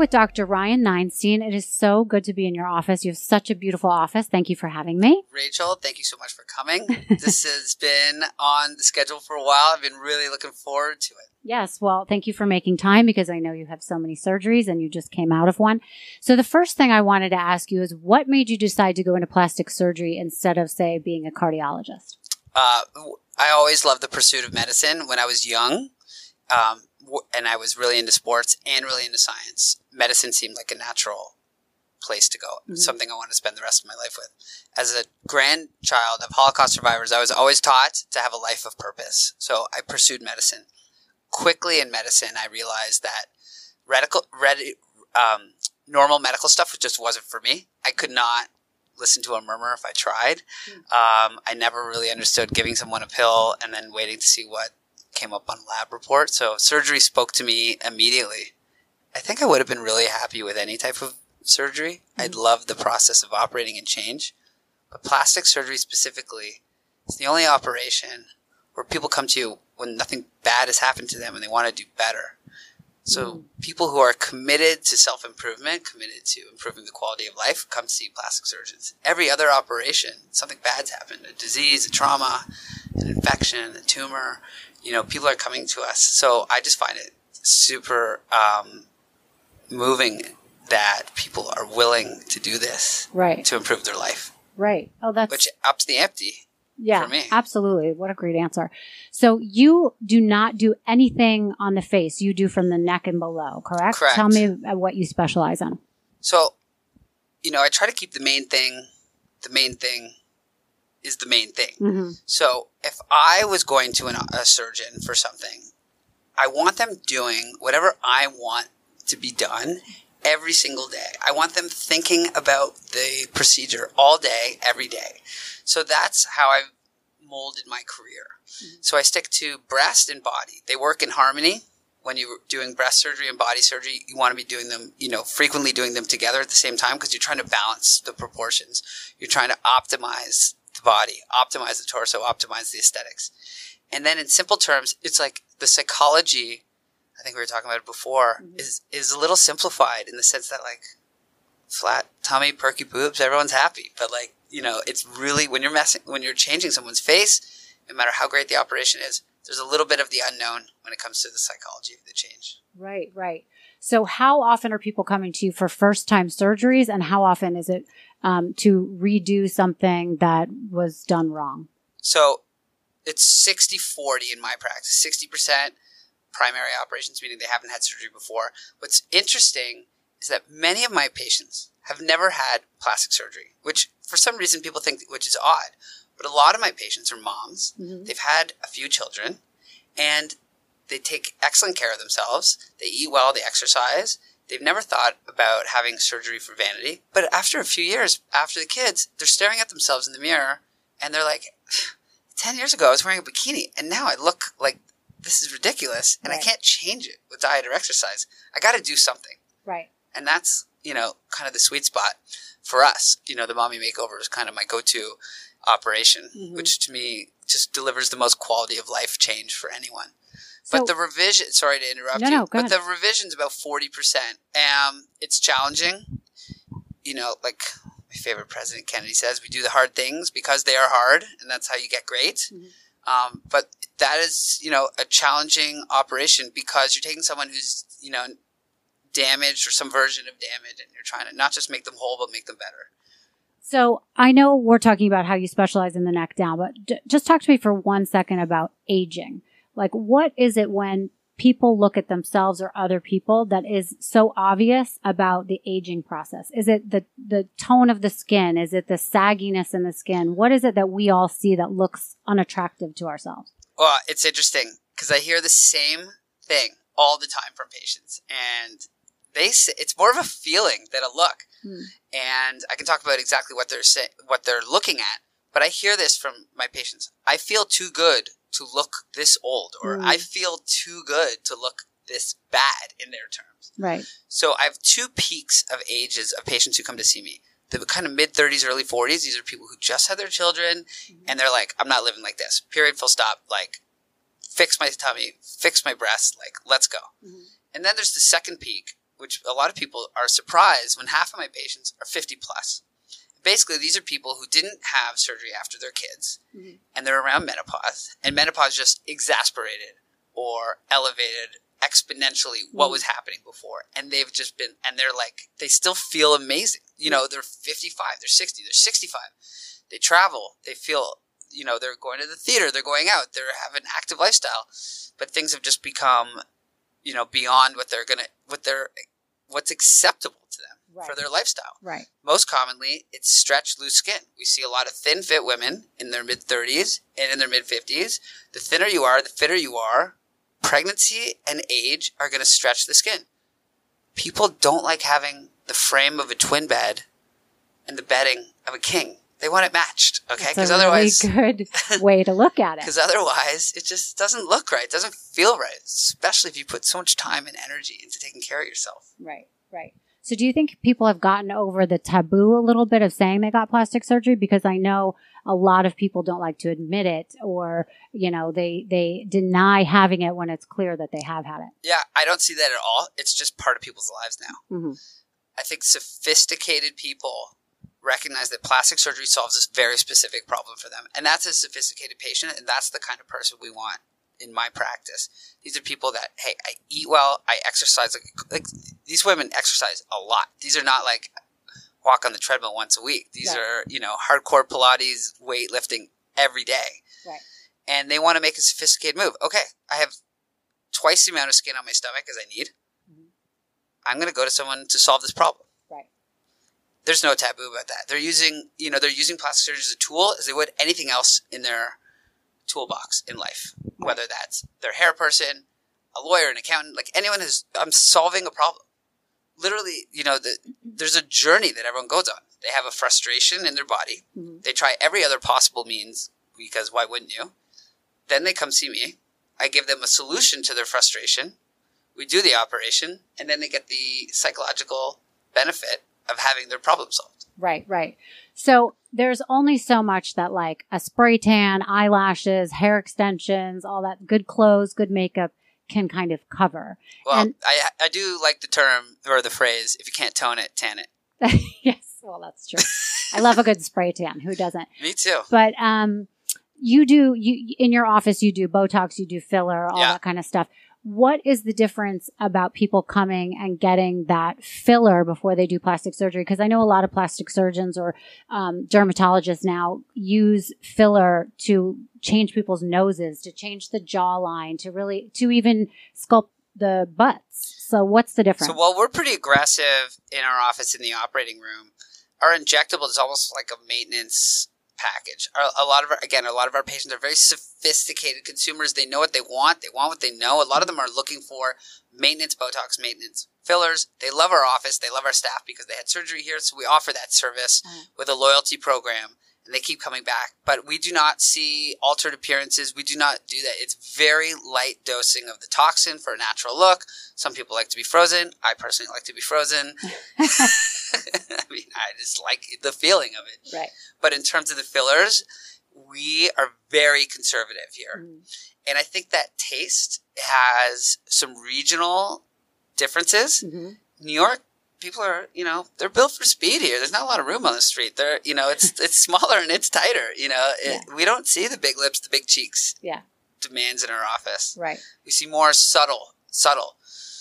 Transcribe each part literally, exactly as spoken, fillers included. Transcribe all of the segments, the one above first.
with Doctor Ryan Nienstein. It is so good to be in your office. You have such a beautiful office. Thank you for having me. Rachel, thank you so much for coming. This has been on the schedule for a while. I've been really looking forward to it. Yes. Well, thank you for making time because I know you have so many surgeries and you just came out of one. So the first thing I wanted to ask you is what made you decide to go into plastic surgery instead of, say, being a cardiologist? Uh, I always loved the pursuit of medicine when I was young. Um, and I was really into sports and really into science. Medicine seemed like a natural place to go, mm-hmm. something I want to spend the rest of my life with. As a grandchild of Holocaust survivors, I was always taught to have a life of purpose. So I pursued medicine. Quickly in medicine, I realized that radical, radi- um, normal medical stuff just wasn't for me. I could not listen to a murmur if I tried. Mm-hmm. Um, I never really understood giving someone a pill and then waiting to see what came up on lab report. So surgery spoke to me immediately. I think I would have been really happy with any type of surgery. Mm-hmm. I'd love the process of operating and change. But plastic surgery specifically is the only operation where people come to you when nothing bad has happened to them and they want to do better. So mm-hmm. people who are committed to self-improvement, committed to improving the quality of life, come to see plastic surgeons. Every other operation, something bad's happened, a disease, a trauma, an infection, a tumor, you know, people are coming to us. So I just find it super um, moving that people are willing to do this right. to improve their life. Right. Oh, that's which ups the ante. Yeah, for me. Absolutely. What a great answer. So you do not do anything on the face. You do from the neck and below, correct? Correct. Tell me what you specialize in. So, you know, I try to keep the main thing, the main thing is the main thing. Mm-hmm. So if I was going to an, a surgeon for something, I want them doing whatever I want to be done every single day. I want them thinking about the procedure all day, every day. So that's how I've molded my career. Mm-hmm. So I stick to breast and body. They work in harmony. When you're doing breast surgery and body surgery, you want to be doing them, you know, frequently doing them together at the same time because you're trying to balance the proportions. You're trying to optimize the body, optimize the torso, optimize the aesthetics. And then in simple terms, it's like the psychology, I think we were talking about it before, mm-hmm. is, is a little simplified in the sense that like flat tummy, perky boobs, everyone's happy. But like, you know, it's really, when you're messing, when you're changing someone's face, no matter how great the operation is, there's a little bit of the unknown when it comes to the psychology of the change. Right, right. So how often are people coming to you for first-time surgeries, and how often is it um, to redo something that was done wrong? So it's sixty forty in my practice. sixty percent primary operations, meaning they haven't had surgery before. What's interesting is that many of my patients have never had plastic surgery, which for some reason people think, which is odd. But a lot of my patients are moms. Mm-hmm. They've had a few children, and they take excellent care of themselves. They eat well, they exercise. They've never thought about having surgery for vanity. But after a few years, after the kids, they're staring at themselves in the mirror, and they're like, ten years ago I was wearing a bikini, and now I look like this is ridiculous, and right. I can't change it with diet or exercise. I got to do something. Right. And that's, you know, kind of the sweet spot for us. You know, the Mommy Makeover is kind of my go-to operation, mm-hmm. which to me just delivers the most quality of life change for anyone. So, but the revision, sorry to interrupt no, you, no, go but ahead. the revision's about forty percent. Um, it's challenging. You know, like my favorite President Kennedy says, we do the hard things because they are hard, and that's how you get great. Mm-hmm. Um, but that is, you know, a challenging operation because you're taking someone who's, you know, damaged or some version of damage, and you're trying to not just make them whole, but make them better. So I know we're talking about how you specialize in the neck down, but d- just talk to me for one second about aging. Like, what is it when people look at themselves or other people that is so obvious about the aging process? Is it the, the tone of the skin? Is it the sagginess in the skin? What is it that we all see that looks unattractive to ourselves? Well, it's interesting because I hear the same thing all the time from patients, and they say it's more of a feeling than a look. Hmm. And I can talk about exactly what they're say, what they're looking at, but I hear this from my patients. I feel too good to look this old, or mm. I feel too good to look this bad in their terms. Right. So I have two peaks of ages of patients who come to see me. The kind of mid thirties, early forties. These are people who just had their children, mm-hmm. and they're like, I'm not living like this. Period, full stop. Like, fix my tummy, fix my breasts. Like, let's go. Mm-hmm. And then there's the second peak which a lot of people are surprised when half of my patients are fifty plus. Basically, these are people who didn't have surgery after their kids, mm-hmm. and they're around menopause, and menopause just exasperated or elevated exponentially mm-hmm. what was happening before. And they've just been, and they're like, they still feel amazing. You know, they're fifty-five, they're sixty, they're sixty-five. They travel, they feel, you know, they're going to the theater, they're going out, they're having an active lifestyle. But things have just become, you know, beyond what they're going to, what they're, what's acceptable to them. Right. For their lifestyle. Right. Most commonly, it's stretched, loose skin. We see a lot of thin, fit women in their mid-thirties and in their mid-fifties. The thinner you are, the fitter you are, pregnancy and age are going to stretch the skin. People don't like having the frame of a twin bed and the bedding of a king. They want it matched, okay? Because otherwise, a really good way to look at it. Because otherwise, it just doesn't look right. It doesn't feel right, especially if you put so much time and energy into taking care of yourself. Right, right. So do you think people have gotten over the taboo a little bit of saying they got plastic surgery? Because I know a lot of people don't like to admit it, or, you know, they, they deny having it when it's clear that they have had it. Yeah, I don't see that at all. It's just part of people's lives now. Mm-hmm. I think sophisticated people recognize that plastic surgery solves this very specific problem for them. And that's a sophisticated patient, and that's the kind of person we want in my practice. These are people that, hey, I eat well, I exercise. Like, like these women exercise a lot. These are not like walk on the treadmill once a week. These right. are, you know, hardcore Pilates, weightlifting every day. Right. And they want to make a sophisticated move. Okay, I have twice the amount of skin on my stomach as I need. Mm-hmm. I'm going to go to someone to solve this problem. Right. There's no taboo about that. They're using, you know, they're using plastic surgery as a tool as they would anything else in their toolbox in life, whether that's their hair person, a lawyer, an accountant, like anyone who's, I'm solving a problem. Literally, you know, the, there's a journey that everyone goes on. They have a frustration in their body. Mm-hmm. They try every other possible means, because why wouldn't you? Then they come see me. I give them a solution to their frustration. We do the operation, and then they get the psychological benefit of having their problem solved. Right, right. So there's only so much that like a spray tan, eyelashes, hair extensions, all that good clothes, good makeup can kind of cover. Well, and, I I do like the term or the phrase, if you can't tone it, tan it. Yes, well, that's true. I love a good spray tan. Who doesn't? Me too. But um, you do, you in your office, you do Botox, you do filler, all yeah. that kind of stuff. What is the difference about people coming and getting that filler before they do plastic surgery? Because I know a lot of plastic surgeons or um, dermatologists now use filler to change people's noses, to change the jawline, to really, to even sculpt the butts. So what's the difference? So while we're pretty aggressive in our office in the operating room, our injectable is almost like a maintenance package. A lot of our, again, a lot of our patients are very sophisticated consumers. They know what they want. They want what they know. A lot of them are looking for maintenance, Botox, maintenance, fillers. They love our office. They love our staff because they had surgery here. So we offer that service mm. with a loyalty program, and they keep coming back. But we do not see altered appearances. We do not do that. It's very light dosing of the toxin for a natural look. Some people like to be frozen. I personally like to be frozen. I mean, I just like the feeling of it. Right. But in terms of the fillers, we are very conservative here. Mm. And I think that taste has some regional differences. Mm-hmm. New York, people are, you know, they're built for speed here. There's not a lot of room on the street. They're, you know, it's it's smaller and it's tighter. You know, it, yeah. we don't see the big lips, the big cheeks. Yeah. Demands in our office. Right. We see more subtle, subtle.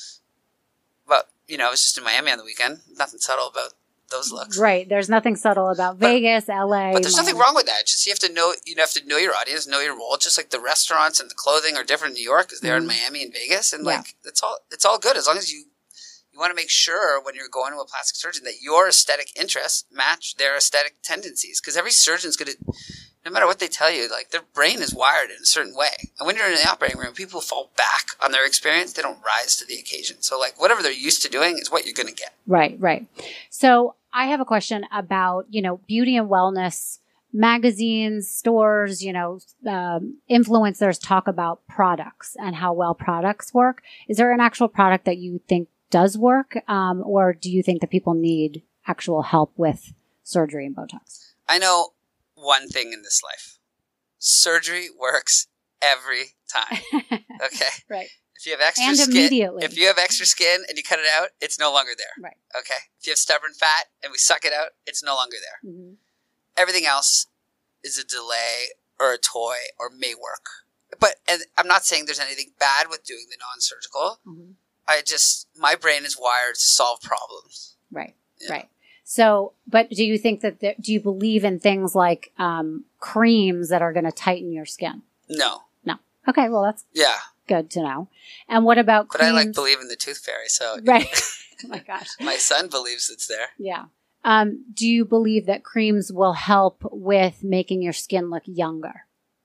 But, you know, I was just in Miami on the weekend. Nothing subtle about those looks. Right. There's nothing subtle about but, Vegas, L A. But there's Miami. nothing wrong with that. Just you have to know, you have to know your audience, know your role. Just like the restaurants and the clothing are different in New York as they are mm-hmm. in Miami and Vegas. And yeah. like, it's all, it's all good as long as you, you want to make sure when you're going to a plastic surgeon that your aesthetic interests match their aesthetic tendencies. Because every surgeon's going to, no matter what they tell you, like their brain is wired in a certain way. And when you're in the operating room, people fall back on their experience. They don't rise to the occasion. So like whatever they're used to doing is what you're going to get. Right, right. So I have a question about, you know, beauty and wellness magazines, stores, you know, um, influencers talk about products and how well products work. Is there an actual product that you think does work? Um, or do you think that people need actual help with surgery and Botox? I know one thing in this life. Surgery works every time. Okay? Right. If you have extra And skin, immediately. if you have extra skin and you cut it out, it's no longer there. Right. Okay. If you have stubborn fat and we suck it out, it's no longer there. Mm-hmm. Everything else is a delay or a toy or may work. But and I'm not saying there's anything bad with doing the non-surgical. Mm-hmm. I just, my brain is wired to solve problems. Right. Yeah. Right. So, but do you think that, there, do you believe in things like um, creams that are going to tighten your skin? No. No. Okay. Well, that's yeah. good to know. And what about But creams? I like believe in the tooth fairy, so. Right. Oh my gosh. My son believes it's there. Yeah. Um, do you believe that creams will help with making your skin look younger?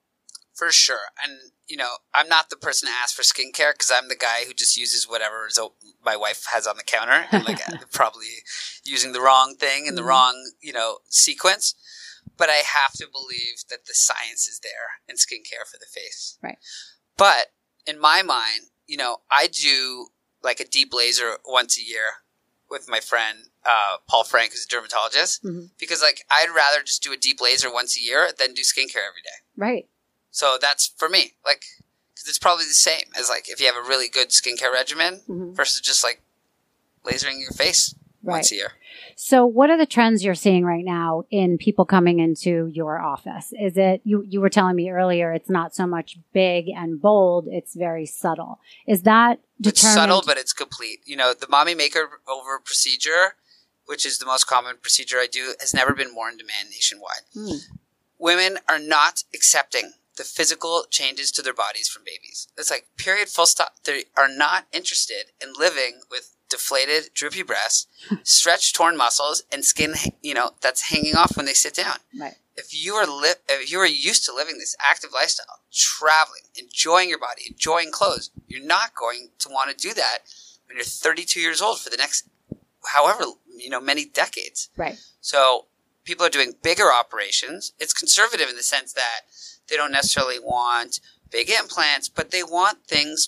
For sure. And, you know, I'm not the person to ask for skincare because I'm the guy who just uses whatever is o- my wife has on the counter and like probably using the wrong thing in the mm-hmm. wrong, you know, sequence. But I have to believe that the science is there in skincare for the face. Right. But in my mind, you know, I do like a deep laser once a year with my friend uh, Paul Frank, who's a dermatologist, mm-hmm. because like I'd rather just do a deep laser once a year than do skincare every day. Right. So that's for me, like, because it's probably the same as like if you have a really good skincare regimen mm-hmm. versus just like lasering your face right. once a year. So what are the trends you're seeing right now in people coming into your office? Is it, you, you were telling me earlier, it's not so much big and bold, it's very subtle. Is that determined? It's subtle, but it's complete. You know, the mommy makeover procedure, which is the most common procedure I do, has never been more in demand nationwide. Mm. Women are not accepting the physical changes to their bodies from babies. It's like, period, full stop. They are not interested in living with deflated, droopy breasts, stretched, torn muscles, and skin, you know, that's hanging off when they sit down. Right. If you are li- if you are used to living this active lifestyle, traveling, enjoying your body, enjoying clothes, you're not going to want to do that when you're thirty-two years old for the next, however, you know, many decades. Right. So people are doing bigger operations. It's conservative in the sense that they don't necessarily want big implants, but they want things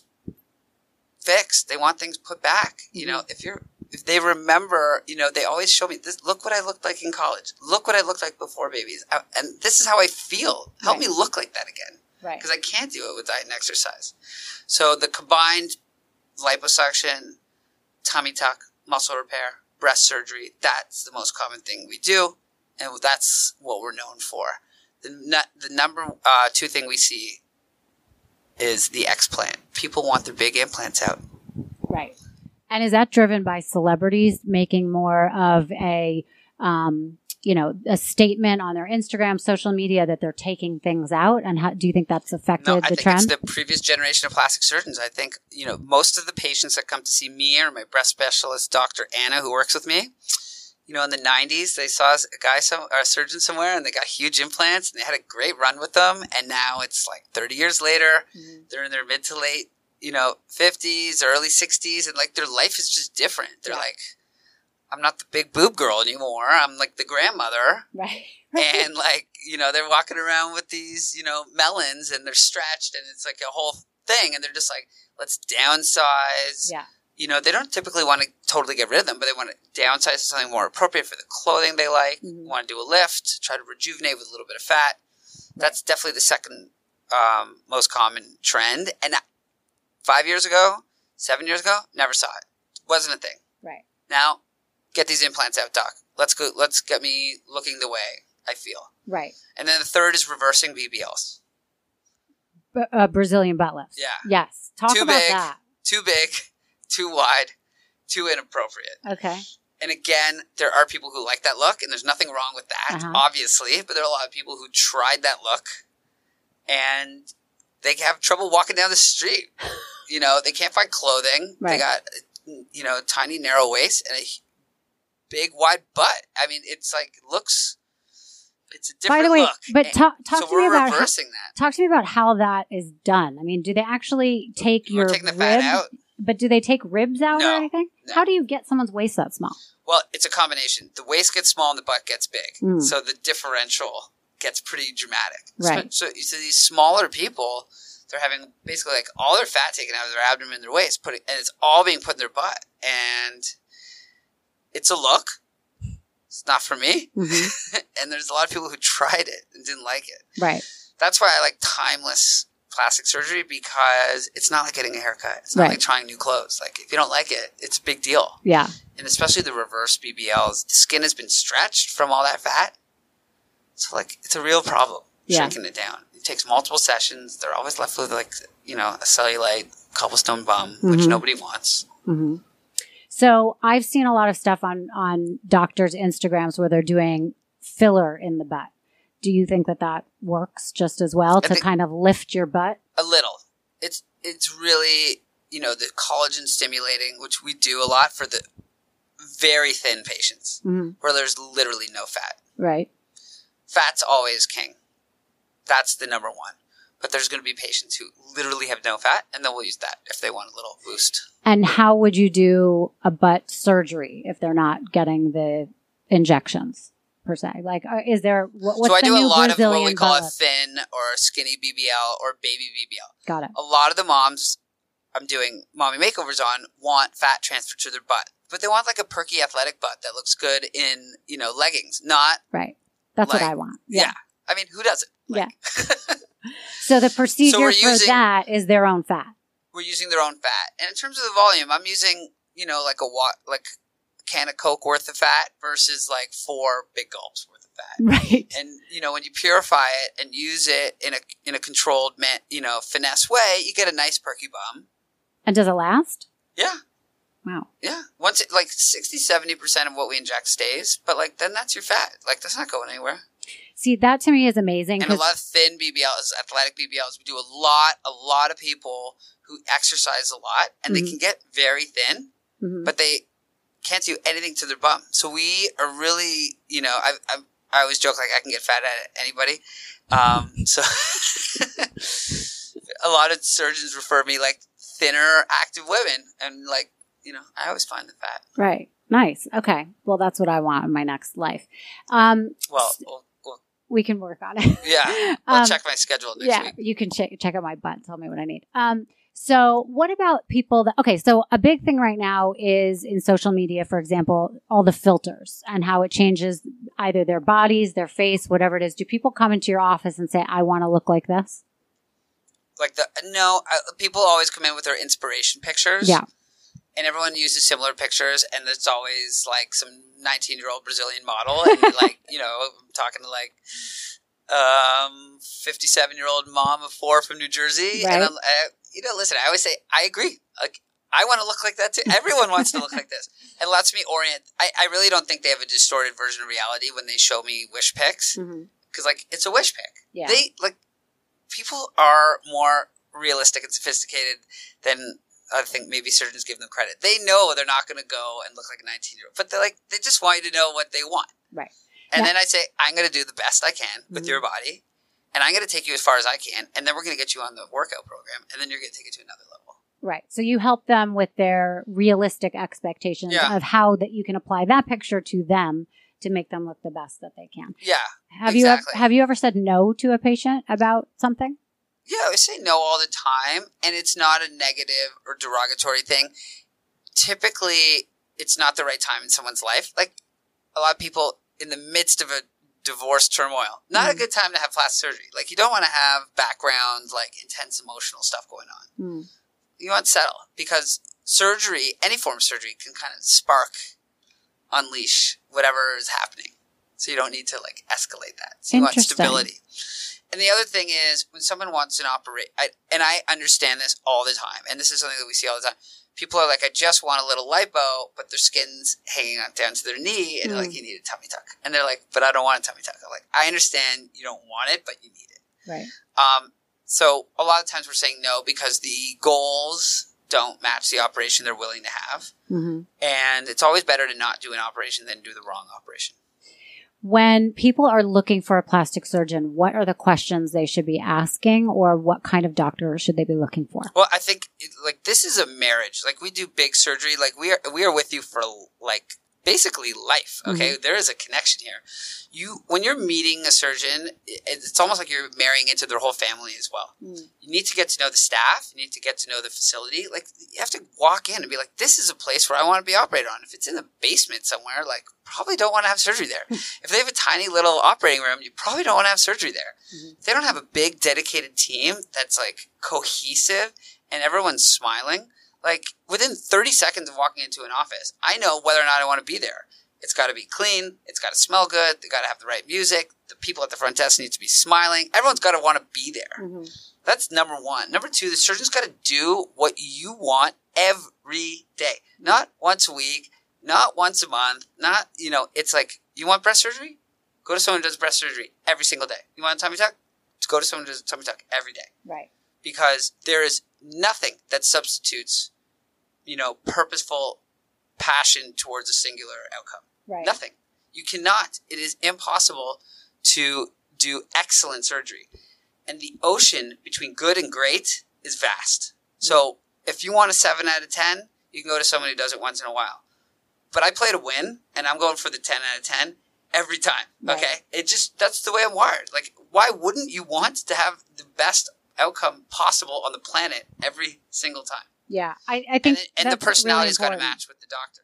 fixed. They want things put back. You know, if you're, if they remember, you know, they always show me this, look what I looked like in college. Look what I looked like before babies. And this is how I feel. Help right. me look like that again. Right. Because I can't do it with diet and exercise. So the combined liposuction, tummy tuck, muscle repair, breast surgery, that's the most common thing we do. And that's what we're known for. The, the number uh, two thing we see is the explant. People want their big implants out. Right. And is that driven by celebrities making more of a, um, you know, a statement on their Instagram, social media that they're taking things out? And how do you think that's affected no, the I think trend? It's the previous generation of plastic surgeons. I think, you know, most of the patients that come to see me or my breast specialist, Doctor Anna, who works with me, you know, in the nineties, they saw a guy, some, or a surgeon somewhere, and they got huge implants, and they had a great run with them. And now it's like thirty years later, mm-hmm. they're in their mid to late, you know, fifties, early sixties, and like their life is just different. They're yeah. like, I'm not the big boob girl anymore. I'm like the grandmother. Right. And like, you know, they're walking around with these, you know, melons, and they're stretched, and it's like a whole thing. And they're just like, let's downsize. Yeah. You know, they don't typically want to totally get rid of them, but they want to downsize to something more appropriate for the clothing they like. Mm-hmm. Want to do a lift, try to rejuvenate with a little bit of fat. Right. That's definitely the second um, most common trend. And five years ago, seven years ago, never saw it. Wasn't a thing. Right. Now, get these implants out, doc. Let's go. Let's get me looking the way I feel. Right. And then the third is reversing B B Ls. B- uh, Brazilian butt lifts. Yeah. Yes. Talk too about big, that. Too big. Too wide, too inappropriate. Okay. And again, there are people who like that look, and there's nothing wrong with that, uh-huh. obviously. But there are a lot of people who tried that look, and they have trouble walking down the street. You know, they can't find clothing. Right. They got, you know, tiny, narrow waist and a big, wide butt. I mean, it's like, looks, it's a different look. By the way, look. but talk, talk so to me about reversing how, that. Talk to me about how that is done. I mean, do they actually take We're your taking the rib? fat out. But do they take ribs out no, or anything? No. How do you get someone's waist that small? Well, it's a combination. The waist gets small and the butt gets big. Mm. So the differential gets pretty dramatic. Right. So, so, so these smaller people, they're having basically like all their fat taken out of their abdomen and their waist, putting, and it's all being put in their butt. And it's a look. It's not for me. Mm-hmm. And there's a lot of people who tried it and didn't like it. Right. That's why I like timeless plastic surgery because it's not like getting a haircut. It's not Right. like trying new clothes. Like if you don't like it, it's a big deal. Yeah. And especially the reverse B B Ls, the skin has been stretched from all that fat. So like it's a real problem Yeah. shrinking it down. It takes multiple sessions. They're always left with like, you know, a cellulite cobblestone bum, which Mhm. nobody wants. Mm-hmm. So I've seen a lot of stuff on, on doctors' Instagrams where they're doing filler in the butt. Do you think that that works just as well to think- kind of lift your butt? A little. It's it's really, you know, the collagen stimulating, which we do a lot for the very thin patients Mm-hmm. where there's literally no fat. Right. Fat's always king. That's the number one. But there's going to be patients who literally have no fat, and then we'll use that if they want a little boost. And how would you do a butt surgery if they're not getting the injections per se? Like, uh, is there what, what's so I the do a new lot Brazilian of what we call butt a lift? thin or a skinny B B L or baby B B L. Got it. A lot of the moms I'm doing mommy makeovers on want fat transferred to their butt, but they want like a perky athletic butt that looks good in, you know, leggings, not Right. That's like, what I want. yeah. I mean, who doesn't? Like, Yeah. So the procedure we're for using- that is their own fat. we're using their own fat. And in terms of the volume, I'm using, you know, like a wa- like a can of Coke worth of fat versus like four big gulps worth of fat. Right. And you know, when you purify it and use it in a in a controlled, man, you know, finesse way, you get a nice perky bum. And does it last? Yeah, Wow. yeah. Once it like sixty, seventy percent of what we inject stays, but like then that's your fat. Like that's not going anywhere. See, that to me is amazing. And a 'cause- lot of thin B B Ls, athletic B B Ls. We do a lot, a lot of people who exercise a lot, and Mhm. they can get very thin, Mhm. but they can't do anything to their bum. So we are really, you know, I I, I always joke like I can get fat at anybody. Um, so a lot of surgeons refer me like thinner, active women, and like you know, I always find the fat. Right. Nice. Okay. Well, that's what I want in my next life. Um, Well, s- we'll, we'll we can work on it. yeah, I'll Um, check my schedule next yeah, week. you can check check out my butt. Tell me what I need. Um, so what about people that? Okay, so a big thing right now is in social media, for example, all the filters and how it changes either their bodies, their face, whatever it is. Do people come into your office and say, "I want to look like this"? Like the no, I, people always come in with their inspiration pictures. Yeah. And everyone uses similar pictures, and it's always like some nineteen-year-old Brazilian model, and like you know, I'm talking to like um fifty-seven-year-old mom of four from New Jersey, Right. and I'm, I, you know, listen, I always say I agree. Like I want to look like that too. Everyone wants to look like this. It lets me orient. I, I really don't think they have a distorted version of reality when they show me wish pics, Mm-hmm. because like it's a wish pic. Yeah. They like people are more realistic and sophisticated than I think maybe surgeons give them credit. They know they're not going to go and look like a nineteen-year-old, but they're like they just want you to know what they want. Right. And Yeah. then I say I'm going to do the best I can with Mhm. your body, and I'm going to take you as far as I can, and then we're going to get you on the workout program, and then you're going to take it to another level. Right. So you help them with their realistic expectations Yeah. of how that you can apply that picture to them to make them look the best that they can. Yeah, Have you ever, Exactly. have you ever said no to a patient about something? yeah. I say no all the time, and it's not a negative or derogatory thing. Typically, it's not the right time in someone's life. Like a lot of people in the midst of a divorce turmoil, not a Mhm. good time to have plastic surgery. Like you don't want to have background, like intense emotional stuff going on. Mm. You want to settle because surgery, any form of surgery, can kind of spark, unleash whatever is happening. So you don't need to like escalate that. So you want Interesting. stability. And the other thing is when someone wants an operate, I, and I understand this all the time, and this is something that we see all the time. People are like, I just want a little lipo, but their skin's hanging on down to their knee, and they're Mm. like, you need a tummy tuck. And they're like, but I don't want a tummy tuck. I'm like, I understand you don't want it, but you need it. Right. Um, so a lot of times we're saying no because the goals don't match the operation they're willing to have. Mm-hmm. And it's always better to not do an operation than do the wrong operation. When people are looking for a plastic surgeon, what are the questions they should be asking, or what kind of doctor should they be looking for? Well, I think it, like this is a marriage. Like we do big surgery. Like we are, we are with you for like basically life. Okay. Mm-hmm. There is a connection here. You, when you're meeting a surgeon, it's almost like you're marrying into their whole family as well. Mm. You need to get to know the staff. You need to get to know the facility. Like, you have to walk in and be like, this is a place where I want to be operated on. If it's in the basement somewhere, like, probably don't want to have surgery there. If they have a tiny little operating room, you probably don't want to have surgery there. Mm-hmm. If they don't have a big dedicated team that's like cohesive and everyone's smiling, like within thirty seconds of walking into an office, I know whether or not I want to be there. It's got to be clean. It's got to smell good. They got to have the right music. The people at the front desk need to be smiling. Everyone's got to want to be there. Mm-hmm. That's number one. Number two, the surgeon's got to do what you want every day. Not once a week, not once a month, not, you know, it's like, you want breast surgery? Go to someone who does breast surgery every single day. You want a tummy tuck? Just go to someone who does a tummy tuck every day. Right. Because there is nothing that substitutes, you know, purposeful passion towards a singular outcome. Right. Nothing. You cannot. It is impossible to do excellent surgery. And the ocean between good and great is vast. So if you want a seven out of ten, you can go to someone who does it once in a while. But I play to win, and I'm going for the ten out of ten every time. Right. Okay? It just, that's the way I'm wired. Like, why wouldn't you want to have the best outcome possible on the planet every single time? Yeah, I, I think And, and the personality's really got to match with the doctor.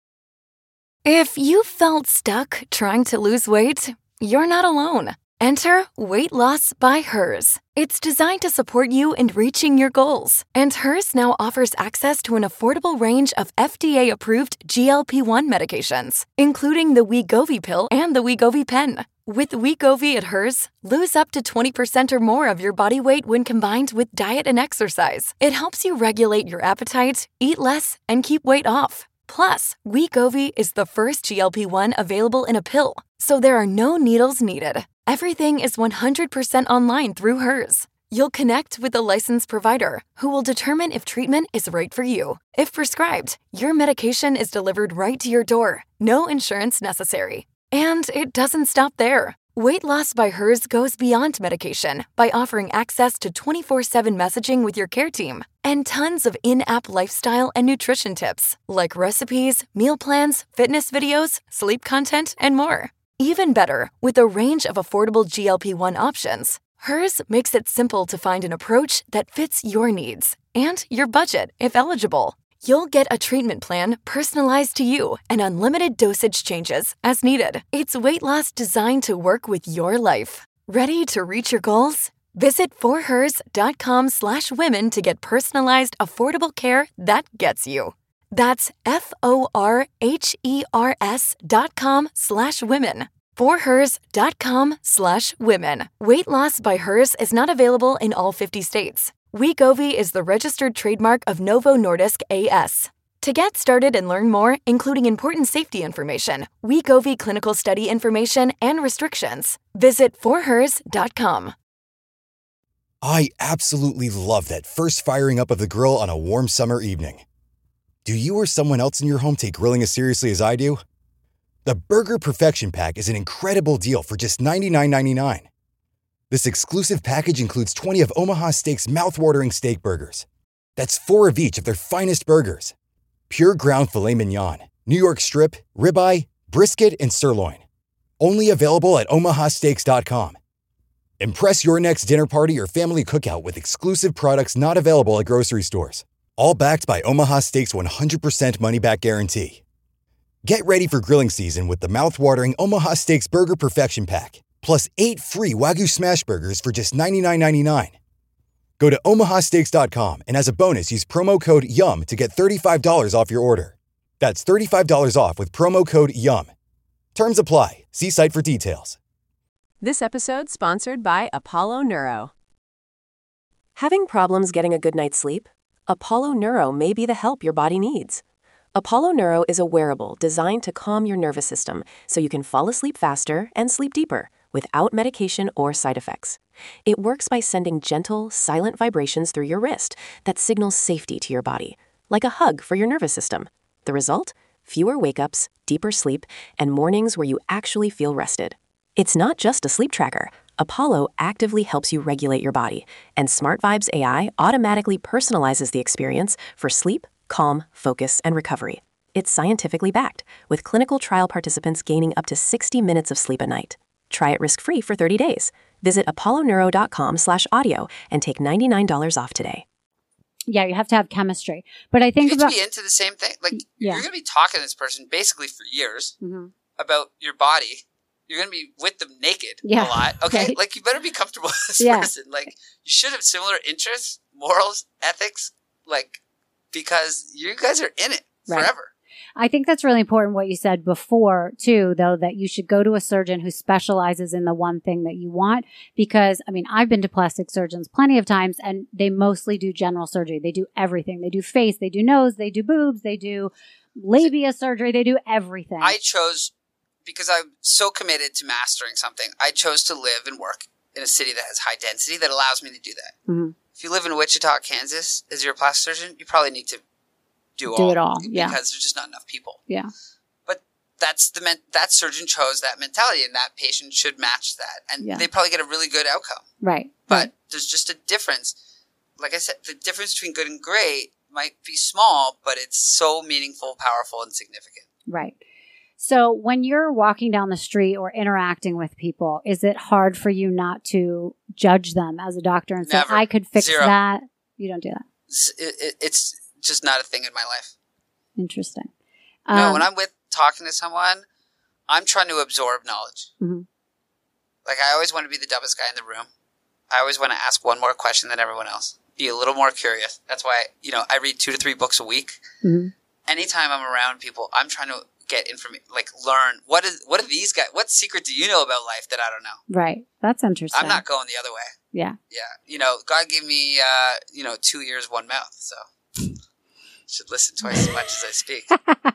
If you felt stuck trying to lose weight, you're not alone. Enter Weight Loss by Hers. It's designed to support you in reaching your goals. And Hers now offers access to an affordable range of F D A-approved G L P one medications, including the Wegovy pill and the Wegovy pen. With Wegovy at Hers, lose up to twenty percent or more of your body weight when combined with diet and exercise. It helps you regulate your appetite, eat less, and keep weight off. Plus, Wegovy is the first G L P one available in a pill, so there are no needles needed. Everything is one hundred percent online through Hers. You'll connect with a licensed provider who will determine if treatment is right for you. If prescribed, your medication is delivered right to your door. No insurance necessary. And it doesn't stop there. Weight Loss by Hers goes beyond medication by offering access to twenty-four seven messaging with your care team and tons of in-app lifestyle and nutrition tips like recipes, meal plans, fitness videos, sleep content, and more. Even better, with a range of affordable G L P one options, Hers makes it simple to find an approach that fits your needs and your budget if eligible. You'll get a treatment plan personalized to you and unlimited dosage changes as needed. It's weight loss designed to work with your life. Ready to reach your goals? Visit forhers.com slash women to get personalized, affordable care that gets you. That's F-O-R-H-E-R-S dot com slash women. forhers.com slash women. Weight Loss by Hers is not available in all fifty states. Wegovy is the registered trademark of Novo Nordisk A S. To get started and learn more, including important safety information, Wegovy clinical study information, and restrictions, visit forhers dot com. I absolutely love that first firing up of the grill on a warm summer evening. Do you or someone else in your home take grilling as seriously as I do? The Burger Perfection Pack is an incredible deal for just ninety-nine ninety-nine. This exclusive package includes twenty of Omaha Steak's mouthwatering steak burgers. That's four of each of their finest burgers. Pure ground filet mignon, New York strip, ribeye, brisket, and sirloin. Only available at omaha steaks dot com. Impress your next dinner party or family cookout with exclusive products not available at grocery stores. All backed by Omaha Steaks one hundred percent money-back guarantee. Get ready for grilling season with the mouth-watering Omaha Steaks Burger Perfection Pack, plus eight free Wagyu Smash Burgers for just ninety-nine ninety-nine. Go to omaha steaks dot com and as a bonus, use promo code YUM to get thirty-five dollars off your order. That's thirty-five dollars off with promo code YUM. Terms apply. See site for details. This episode sponsored by Apollo Neuro. Having problems getting a good night's sleep? Apollo Neuro may be the help your body needs. Apollo Neuro is a wearable designed to calm your nervous system so you can fall asleep faster and sleep deeper without medication or side effects. It works by sending gentle, silent vibrations through your wrist that signals safety to your body, like a hug for your nervous system. The result? Fewer wake-ups, deeper sleep, and mornings where you actually feel rested. It's not just a sleep tracker. Apollo actively helps you regulate your body, and Smart Vibes A I automatically personalizes the experience for sleep, calm, focus, and recovery. It's scientifically backed, with clinical trial participants gaining up to sixty minutes of sleep a night. Try it risk-free for thirty days. Visit apolloneuro.com slash audio and take ninety-nine dollars off today. Yeah, you have to have chemistry. But I think you about... to be into the same thing. Like, yeah. you're going to be talking to this person basically for years mm-hmm. about your body. You're going to be with them naked yeah. a lot. Okay? Right. Like, you better be comfortable with this yeah. person. Like, you should have similar interests, morals, ethics, like, because you guys are in it right. forever. I think that's really important what you said before, too, though, that you should go to a surgeon who specializes in the one thing that you want. Because, I mean, I've been to plastic surgeons plenty of times, and they mostly do general surgery. They do everything. They do face, they do nose, they do boobs, they do labia surgery, they do everything. I chose, because I'm so committed to mastering something, I chose to live and work in a city that has high density that allows me to do that. Mm-hmm. If you live in Wichita, Kansas, as your plastic surgeon, you probably need to do, do all, it all, yeah. Because there's just not enough people. Yeah. But that's the men- that surgeon chose that mentality, and that patient should match that. And yeah. they probably get a really good outcome. Right. But right. there's just a difference. Like I said, the difference between good and great might be small, but it's so meaningful, powerful, and significant. Right. So when you're walking down the street or interacting with people, is it hard for you not to judge them as a doctor and Never. say, I could fix Zero. that? You don't do that. It's, it, it's just not a thing in my life. Interesting. No, Um, when I'm with talking to someone, I'm trying to absorb knowledge. Mm-hmm. Like, I always want to be the dumbest guy in the room. I always want to ask one more question than everyone else. Be a little more curious. That's why, you know, I read two to three books a week. Mm-hmm. Anytime I'm around people, I'm trying to get information, like learn what is what are these guys? What secret do you know about life that I don't know? Right. That's interesting. I'm not going the other way. Yeah. Yeah. You know, God gave me, uh, you know, two ears, one mouth. So should listen twice as much as I speak.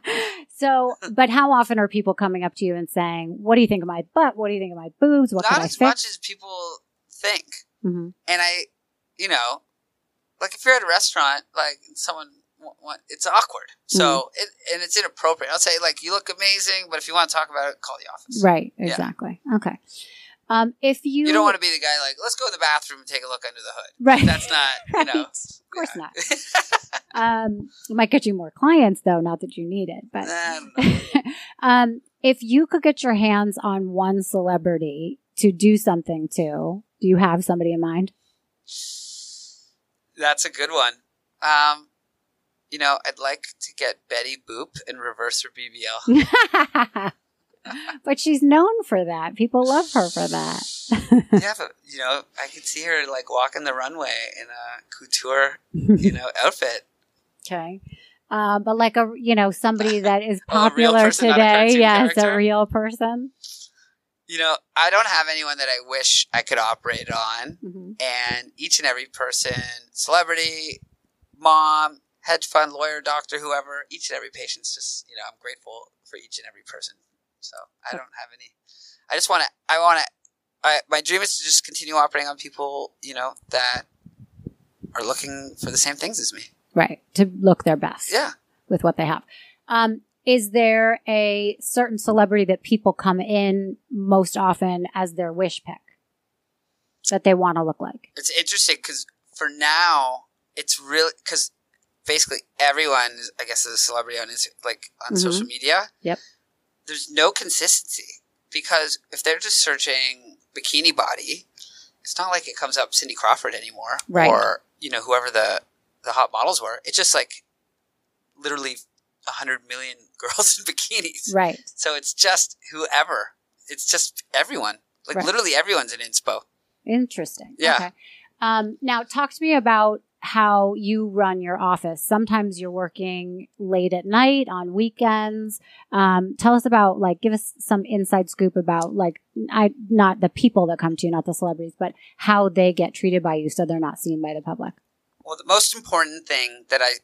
So, but how often are people coming up to you and saying, what do you think of my butt? What do you think of my boobs? What Not could I as fix? much as people think. Mm-hmm. And I, you know, like if you're at a restaurant, like someone, w- w- it's awkward. So, Mm-hmm. it, and it's inappropriate. I'll say, like, you look amazing, but if you want to talk about it, call the office. Right. Yeah. Exactly. Okay. Um, if you, You don't want to be the guy like, let's go in the bathroom and take a look under the hood. right. That's not, you know. Right. Of course yeah. not. Um, it might get you more clients though. Not that you need it, but, I don't know. um, if you could get your hands on one celebrity to do something to, do you have somebody in mind? That's a good one. Um, you know, I'd like to get Betty Boop and reverse her B B L. But she's known for that. People love her for that. Yeah, but, you know, I could see her, like, walking the runway in a couture, you know, outfit. Okay. Uh, but like a, you know, somebody that is Oh, a real popular person, not a today. cartoon Yes, character? a real person. You know, I don't have anyone that I wish I could operate on. Mm-hmm. And each and every person, celebrity, mom, hedge fund, lawyer, doctor, whoever, each and every patient's just, you know, I'm grateful for each and every person. So I don't have any, I just want to, I want to, I, my dream is to just continue operating on people, you know, that are looking for the same things as me. Right. To look their best. Yeah. With what they have. Um, is there a certain celebrity that people come in most often as their wish pick that they want to look like? It's interesting because for now, it's really, because basically everyone, is, I guess, is a celebrity on Insta- like on Mm-hmm. social media. Yep. There's no consistency because if they're just searching bikini body, it's not like it comes up Cindy Crawford anymore, Right. or you know whoever the the hot models were. It's just like literally a hundred million girls in bikinis. Right. So it's just whoever. It's just everyone. Like Right. literally everyone's an inspo. Interesting. Yeah. Okay. Um, now talk to me about how you run your office. Sometimes you're working late at night on weekends. Um, tell us about, like, give us some inside scoop about, like, I, not the people that come to you, not the celebrities, but how they get treated by you so they're not seen by the public. Well, the most important thing that I,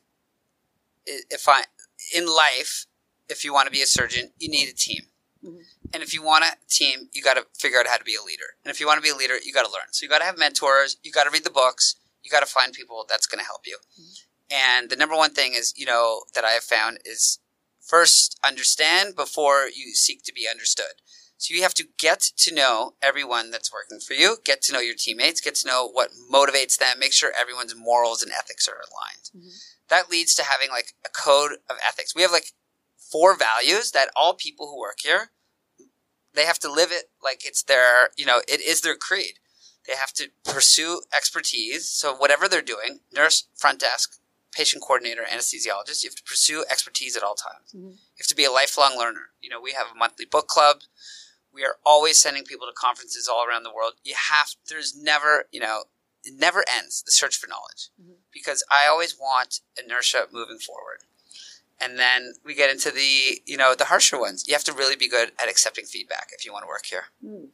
if I, in life, if you want to be a surgeon, you need a team. Mm-hmm. And if you want a team, you got to figure out how to be a leader. And if you want to be a leader, you got to learn. So you got to have mentors. You got to read the books. You got to find people that's going to help you. Mm-hmm. And the number one thing is, you know, that I have found is first understand before you seek to be understood. So you have to get to know everyone that's working for you, get to know your teammates, get to know what motivates them, make sure everyone's morals and ethics are aligned. Mm-hmm. That leads to having like a code of ethics. We have like four values that all people who work here, they have to live it like it's their, you know, it is their creed. They have to pursue expertise. So whatever they're doing, nurse, front desk, patient coordinator, anesthesiologist, you have to pursue expertise at all times. Mm-hmm. You have to be a lifelong learner. You know, we have a monthly book club. We are always sending people to conferences all around the world. You have, there's never, you know, it never ends, the search for knowledge. Mm-hmm. Because I always want inertia moving forward. And then we get into the, you know, the harsher ones. You have to really be good at accepting feedback if you want to work here. Mm.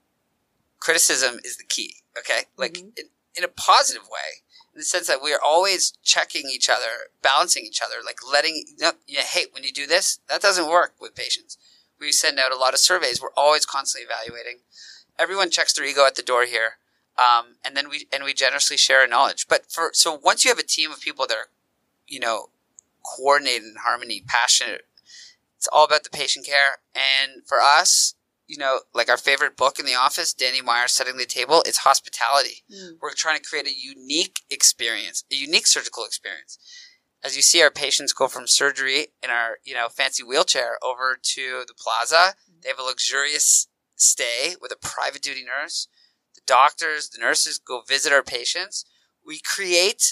Criticism is the key, okay? Like, mm-hmm. in, in a positive way, in the sense that we are always checking each other, balancing each other, like letting, you know, you know, hey, when you do this, that doesn't work with patients. We send out a lot of surveys. We're always constantly evaluating. Everyone checks their ego at the door here. Um, and then we, and we generously share our knowledge. But for, so once you have a team of people that are, you know, coordinated in harmony, passionate, it's all about the patient care. And for us, you know, like our favorite book in the office, Danny Meyer, Setting the Table, it's hospitality. Mm. We're trying to create a unique experience, a unique surgical experience. As you see, our patients go from surgery in our, you know, fancy wheelchair over to the plaza. They have a luxurious stay with a private duty nurse. The doctors, the nurses go visit our patients. We create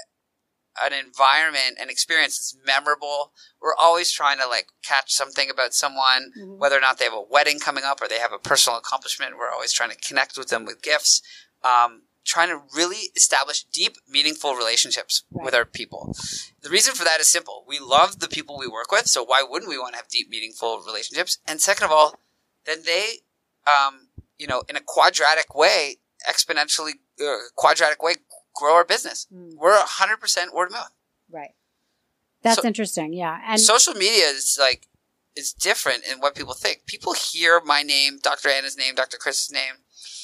an environment and experience that's memorable. We're always trying to like catch something about someone, mm-hmm. whether or not they have a wedding coming up or they have a personal accomplishment. We're always trying to connect with them with gifts. Um, trying to really establish deep, meaningful relationships right. with our people. The reason for that is simple. We love the people we work with, so why wouldn't we want to have deep, meaningful relationships? And second of all, then they, um, you know, in a quadratic way, exponentially, uh, quadratic way, grow our business. Mm. We're one hundred percent word of mouth. Right. That's so, interesting, yeah. And social media is like, is different in what people think. People hear my name, Doctor Anna's name, Doctor Chris's name,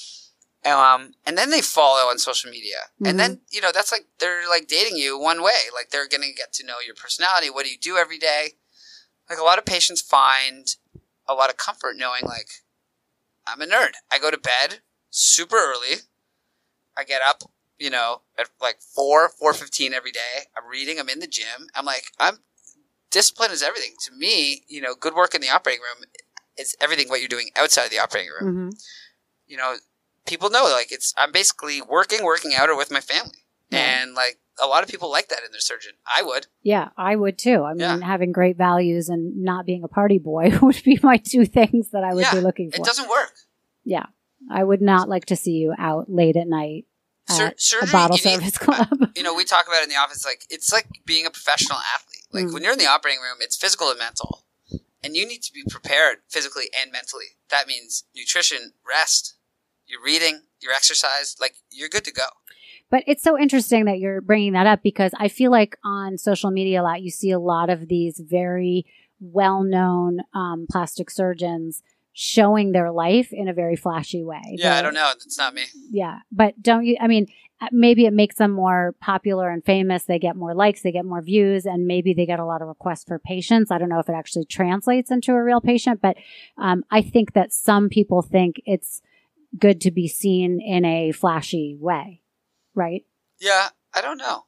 Um, and then they follow on social media. Mm-hmm. And then, you know, that's like, they're like dating you one way. Like they're going to get to know your personality. What do you do every day? Like a lot of patients find a lot of comfort knowing like, I'm a nerd. I go to bed super early. I get up, you know, at like four, four fifteen every day. I'm reading. I'm in the gym. I'm like, I'm discipline is everything to me. You know, good work in the operating room is everything what you're doing outside of the operating room. Mm-hmm. You know, people know, like, it's, I'm basically working, working out or with my family. Yeah. And, like, a lot of people like that in their surgeon. I would. Yeah, I would too. I mean, yeah. having great values and not being a party boy would be my two things that I would yeah, be looking for. It doesn't work. Yeah. I would not like to see you out late at night at Sur- surgery, a bottle service need, club. Uh, you know, we talk about it in the office, like, it's like being a professional athlete. Like, mm. when you're in the operating room, it's physical and mental. And you need to be prepared physically and mentally. That means nutrition, rest, your reading, your exercise, like you're good to go. But it's so interesting that you're bringing that up because I feel like on social media a lot, you see a lot of these very well-known um, plastic surgeons showing their life in a very flashy way. Yeah, They're, I don't know. It's not me. Yeah. But don't you, I mean, maybe it makes them more popular and famous. They get more likes, they get more views, and maybe they get a lot of requests for patients. I don't know if it actually translates into a real patient, but um, I think that some people think it's good to be seen in a flashy way, right? Yeah, I don't know.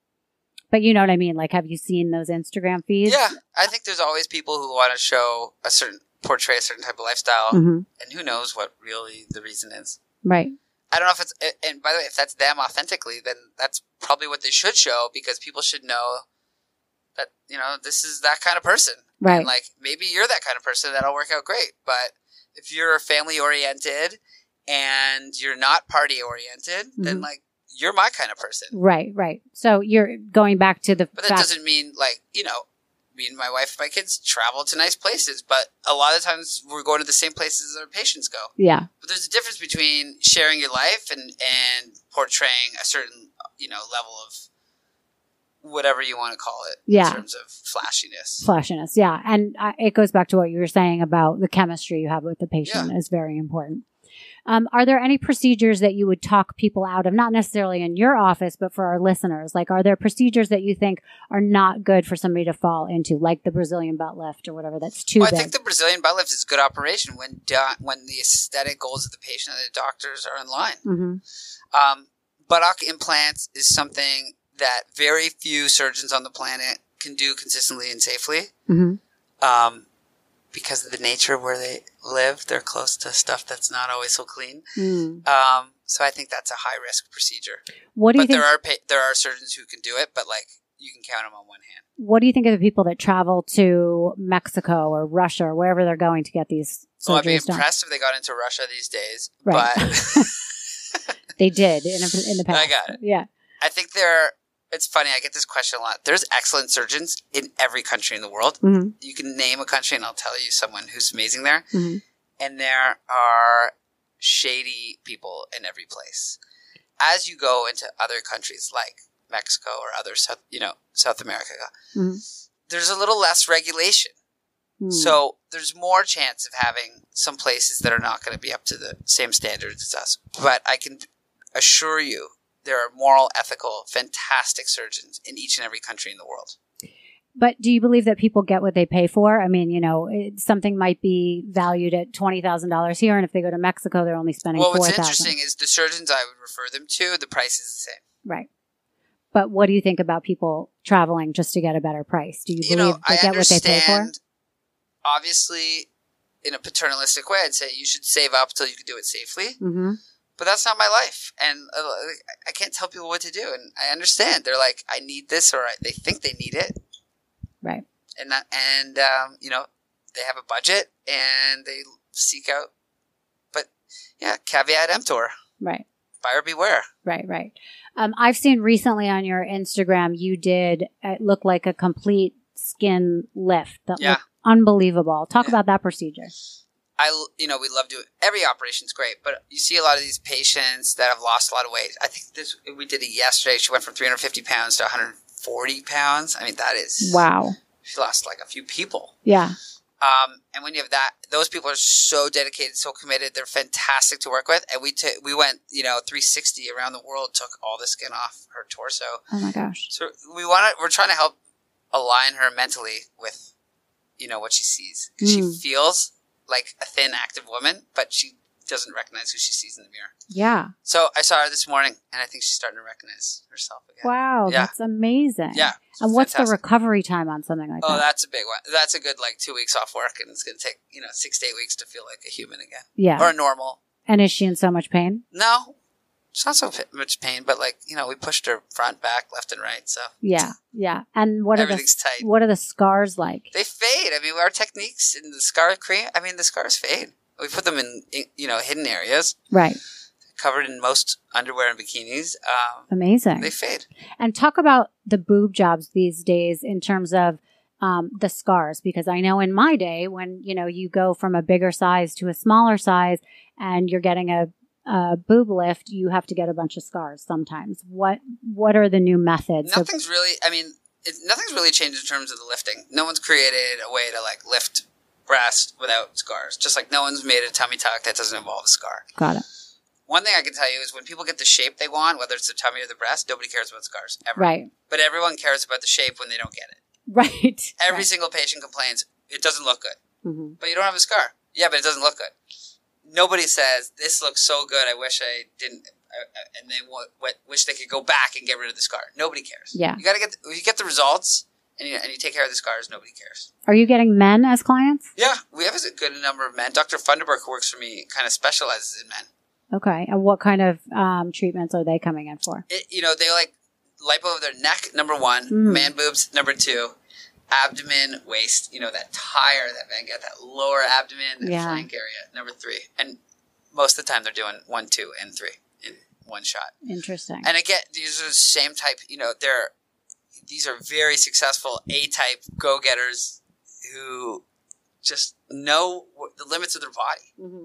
But you know what I mean? Like, have you seen those Instagram feeds? Yeah, I think there's always people who want to show a certain, portray a certain type of lifestyle, mm-hmm. and who knows what really the reason is. Right. I don't know if it's, and by the way, if that's them authentically, then that's probably what they should show because people should know that, you know, this is that kind of person. Right. And like, maybe you're that kind of person, that'll work out great. But if you're family oriented and you're not party oriented, mm-hmm. then like, you're my kind of person. Right, right. So you're going back to the But that fact- doesn't mean like, you know, me and my wife and my kids travel to nice places, but a lot of times we're going to the same places our patients go. Yeah. But there's a difference between sharing your life and, and portraying a certain, you know, level of whatever you want to call it yeah. in terms of flashiness. Flashiness, yeah. And I, it goes back to what you were saying about the chemistry you have with the patient yeah. is very important. Um, are there any procedures that you would talk people out of, not necessarily in your office, but for our listeners? Like, are there procedures that you think are not good for somebody to fall into, like the Brazilian butt lift or whatever? That's too well, big. I think the Brazilian butt lift is a good operation when do- when the aesthetic goals of the patient and the doctors are in line. Mm-hmm. Um, buttock implants is something that very few surgeons on the planet can do consistently and safely. Mm-hmm. Um, because of the nature of where they live, they're close to stuff that's not always so clean. Mm. Um, so I think that's a high risk procedure. What do you but think? there are pa- there are surgeons who can do it, but like you can count them on one hand. What do you think of the people that travel to Mexico or Russia or wherever they're going to get these surgeries Well, I'd be done? impressed if they got into Russia these days, Right. but They did in, a, in the past. I got it. Yeah. I think there. It's funny. I get this question a lot. There's excellent surgeons in every country in the world. Mm-hmm. You can name a country, and I'll tell you someone who's amazing there. Mm-hmm. And there are shady people in every place. As you go into other countries like Mexico or other South, you know, South America, Mm-hmm. there's a little less regulation. Mm-hmm. So there's more chance of having some places that are not going to be up to the same standards as us. But I can assure you there are moral, ethical, fantastic surgeons in each and every country in the world. But do you believe that people get what they pay for? I mean, you know, it, something might be valued at twenty thousand dollars here, and if they go to Mexico, they're only spending Well, four what's thousand dollars. interesting is the surgeons I would refer them to, the price is the same. Right. But what do you think about people traveling just to get a better price? Do you, You believe know, they I get what they pay for? understand, obviously, in a paternalistic way, I'd say you should save up till you can do it safely. Mm-hmm. But that's not my life. And uh, I can't tell people what to do. And I understand. They're like, I need this, or I, they think they need it. Right. And, that, and um, you know, they have a budget and they seek out. But, yeah, caveat emptor. Right. Buyer beware. Right, right. Um, I've seen recently on your Instagram, you did, it looked like a complete skin lift that Yeah. looked unbelievable. Talk Yeah. about that procedure. I, you know, we love doing, every operation's great, but you see a lot of these patients that have lost a lot of weight. I think this, we did it yesterday. She went from three hundred fifty pounds to one hundred forty pounds. I mean, that is, Wow. she lost like a few people. Yeah. Um, and when you have that, those people are so dedicated, so committed. They're fantastic to work with. And we t- we went, you know, three sixty around the world, took all the skin off her torso. Oh my gosh. So we want to, we're trying to help align her mentally with, you know, what she sees. Because Mm. she feels like a thin, active woman, but she doesn't recognize who she sees in the mirror. Yeah. So I saw her this morning, and I think she's starting to recognize herself again. Wow. Yeah. That's amazing. Yeah. And what's Fantastic. the recovery time on something like Oh, that? that's a big one. That's a good, like, two weeks off work, and it's going to take, you know, six to eight weeks to feel like a human again. Yeah. Or a normal. And is she in so much pain? No, it's not so p- much pain, but, like, you know, we pushed her front, back, left, and right, so Yeah. Yeah. And what are the everything's tight. what are the scars like? They fade. I mean, our techniques in the scar cream, I mean, the scars fade. We put them in, in you know, hidden areas, Right. covered in most underwear and bikinis. Um, Amazing. they fade. And talk about the boob jobs these days in terms of um, the scars, because I know in my day when, you know, you go from a bigger size to a smaller size and you're getting a, a boob lift, you have to get a bunch of scars sometimes. What What are the new methods? of- Nothing's really, I mean, it, nothing's really changed in terms of the lifting. No one's created a way to, like, lift breast without scars. Just like no one's made a tummy tuck that doesn't involve a scar. Got it. One thing I can tell you is when people get the shape they want, whether it's the tummy or the breast, nobody cares about scars, ever. Right. But everyone cares about the shape when they don't get it. Right. Every right. single patient complains, it doesn't look good. Mm-hmm. But you don't have a scar. Yeah, but it doesn't look good. Nobody says, this looks so good, I wish I didn't, uh, and they w- w- wish they could go back and get rid of the scar. Nobody cares. Yeah. You gotta get, the, you get the results, and you, and you take care of the scars, nobody cares. Are you getting men as clients? Yeah, we have a good number of men. Doctor Funderburg, who works for me, kind of specializes in men. Okay. And what kind of um, treatments are they coming in for? It, you know, they like lipo of their neck, number one, Mm. man boobs, number two, abdomen, waist, you know, that tire, that Van Gogh, that lower abdomen, that Yeah. flank area, number three. And most of the time they're doing one, two, and three in one shot. Interesting. And again, these are the same type, you know, they're, these are very successful A-type go-getters who just know what the limits of their body. Mm-hmm.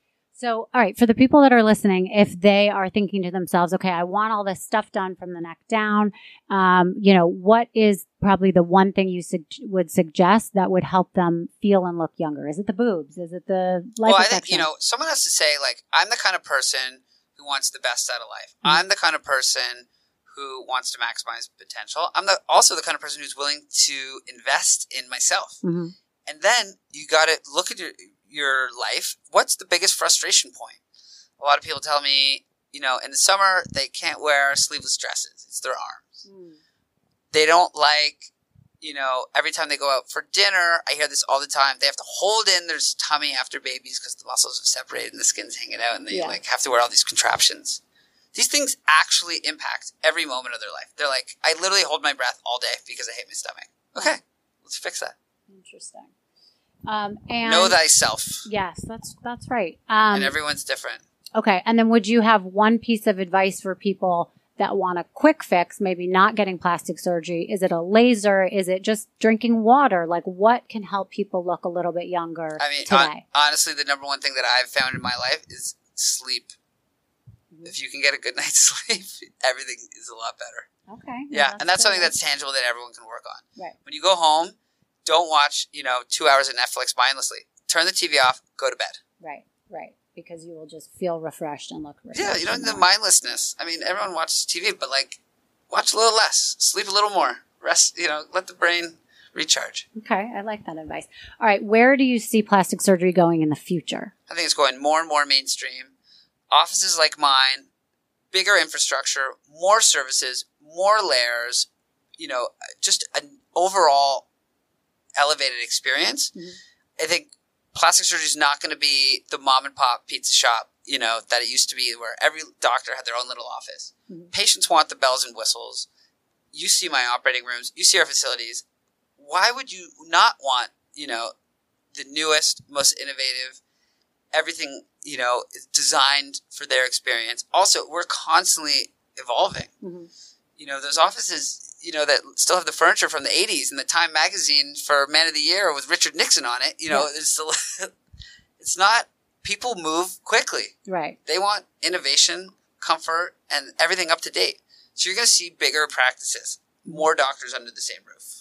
So, all right, for the people that are listening, if they are thinking to themselves, okay, I want all this stuff done from the neck down, um, you know, what is probably the one thing you su- would suggest that would help them feel and look younger? Is it the boobs? Is it the liposuction? Well, I think, you know, someone has to say, like, I'm the kind of person who wants the best out of life. Mm-hmm. I'm the kind of person who wants to maximize potential. I'm the, also the kind of person who's willing to invest in myself. Mm-hmm. And then you got to look at your your life. What's the biggest frustration point? A lot of people tell me, you know, in the summer they can't wear sleeveless dresses. It's their arms. Mm. They don't like, you know, every time they go out for dinner, I hear this all the time. They have to hold in their tummy after babies because the muscles have separated and the skin's hanging out, and they Yeah. like have to wear all these contraptions. These things actually impact every moment of their life. They're like, I literally hold my breath all day because I hate my stomach. Okay, let's fix that. Interesting. Um, and Know thyself. yes, that's that's right. Um, And everyone's different. okay, and then would you have one piece of advice for people that want a quick fix, maybe not getting plastic surgery? Is it a laser? Is it just drinking water? Like, what can help people look a little bit younger I mean, today? hon- honestly, the number one thing that I've found in my life is sleep. Mm-hmm. If you can get a good night's sleep, everything is a lot better. Okay. Yeah, and that's good. something that's tangible that everyone can work on. Right. When you go home, don't watch, you know, two hours of Netflix mindlessly. Turn the T V off, go to bed. Right, right. Because you will just feel refreshed and look refreshed. Yeah, you know, and the more. mindlessness. I mean, everyone watches T V, but like, watch a little less, sleep a little more, rest, you know, let the brain recharge. Okay, I like that advice. All right, where do you see plastic surgery going in the future? I think it's going more and more mainstream. Offices like mine, bigger infrastructure, more services, more layers, you know, just an overall elevated experience. Mm-hmm. I think plastic surgery is not going to be the mom and pop pizza shop, you know, that it used to be where every doctor had their own little office. Mm-hmm. Patients want the bells and whistles. You see my operating rooms, you see our facilities. Why would you not want, you know, the newest, most innovative, everything, you know, is designed for their experience? Also, we're constantly evolving. Mm-hmm. You know, those offices, you know, that still have the furniture from the eighties and the Time magazine for Man of the Year with Richard Nixon on it, you know, Yeah. it's still, it's not, people move quickly. Right. They want innovation, comfort, and everything up to date. So you're going to see bigger practices, more doctors under the same roof.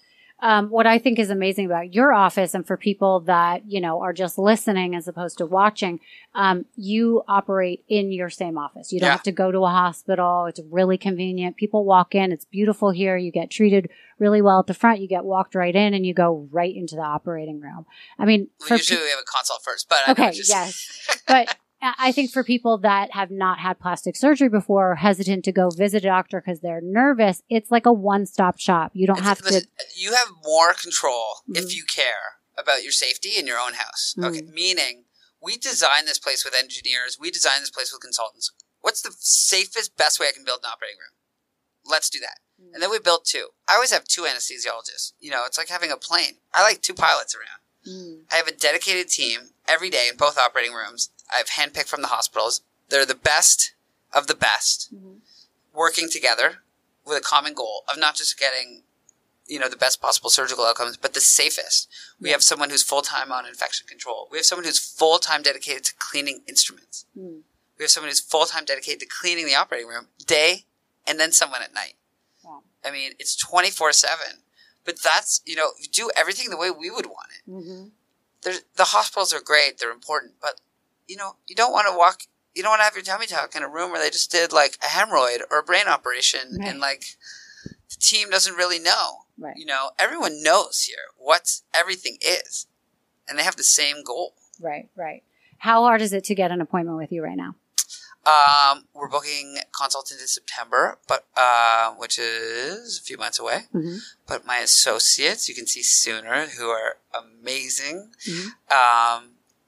Um, what I think is amazing about your office, and for people that, you know, are just listening as opposed to watching, um, you operate in your same office. You don't Yeah. have to go to a hospital. It's really convenient. People walk in. It's beautiful here. You get treated really well at the front. You get walked right in and you go right into the operating room. I mean, Well, for usually pe- we have a consult first, but I know okay, what you're yes. But I think for people that have not had plastic surgery before or hesitant to go visit a doctor because they're nervous, it's like a one-stop shop. You don't have Listen, to. you have more control Mhm. if you care about your safety in your own house. Mhm. Okay, meaning we design this place with engineers. We design this place with consultants. What's the safest, best way I can build an operating room? Let's do that. And then we built two. I always have two anesthesiologists. You know, it's like having a plane. I like two pilots around. Mm. I have a dedicated team every day in both operating rooms. I've handpicked from the hospitals. They're the best of the best, Mhm. working together with a common goal of not just getting, you know, the best possible surgical outcomes, but the safest. We have someone who's full-time on infection control. We have someone who's full-time dedicated to cleaning instruments. Mm. We have someone who's full-time dedicated to cleaning the operating room day and then someone at night. Wow. I mean, it's twenty-four seven. But that's, you know, you do everything the way we would want it. Mm-hmm. There's, the hospitals are great. They're important. But, you know, you don't want to walk, you don't want to have your tummy tuck in a room where they just did like a hemorrhoid or a brain operation. Right. And like the team doesn't really know. Right. You know, everyone knows here what everything is. And they have the same goal. Right, right. How hard is it to get an appointment with you right now? Um, we're booking consults into September, but uh, which is a few months away. Mm-hmm. But my associates, you can see sooner, who are amazing. Mhm. Um,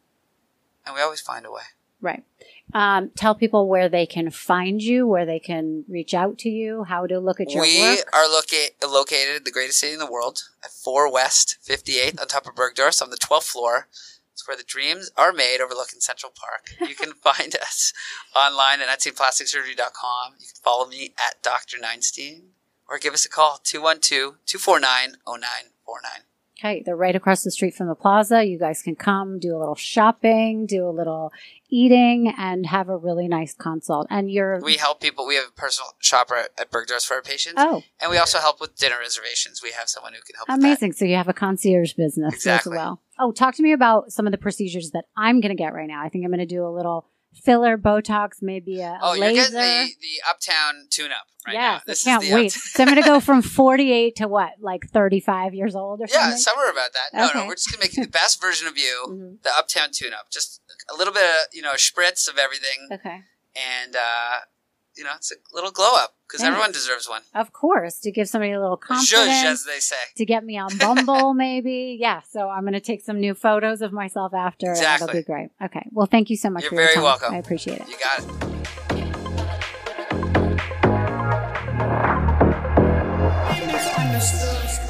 and we always find a way. Right. Um, tell people where they can find you, where they can reach out to you, how to look at your We work. are loca- located in the greatest city in the world at four West fifty-eighth on top of Bergdorf on the twelfth floor. It's where the dreams are made, overlooking Central Park. You can find us online at etsy plastic surgery dot com. You can follow me at Doctor Neinstein or give us a call, two one two, two four nine, zero nine four nine. Okay, they're right across the street from the plaza. You guys can come, do a little shopping, do a little eating, and have a really nice consult. And you're We help people. We have a personal shopper at, at Bergdorf for our patients. oh, And we also help with dinner reservations. We have someone who can help with amazing. So you have a concierge business Exactly. as well. Oh, talk to me about some of the procedures that I'm going to get right now. I think I'm going to do a little filler, Botox, maybe a, a that. Oh, laser. you're getting the, the Uptown tune-up right now. yes, I This is can't the wait. Uptown- So I'm going to go from forty-eight to what, like thirty-five years old or Yeah, something? somewhere about that. No, Okay. no, we're just going to make you the best version of you, Mhm. the Uptown tune-up. Just a little bit of, you know, a spritz of everything. Okay. And, uh, you know, it's a little glow up because Thanks. everyone deserves one. Of course, to give somebody a little confidence. Zhuzh, as they say. To get me on Bumble, maybe. Yeah, so I'm going to take some new photos of myself after. Exactly. And that'll be great. Okay. Well, thank you so much You're for your very time. welcome. I appreciate it. You got it. Understood.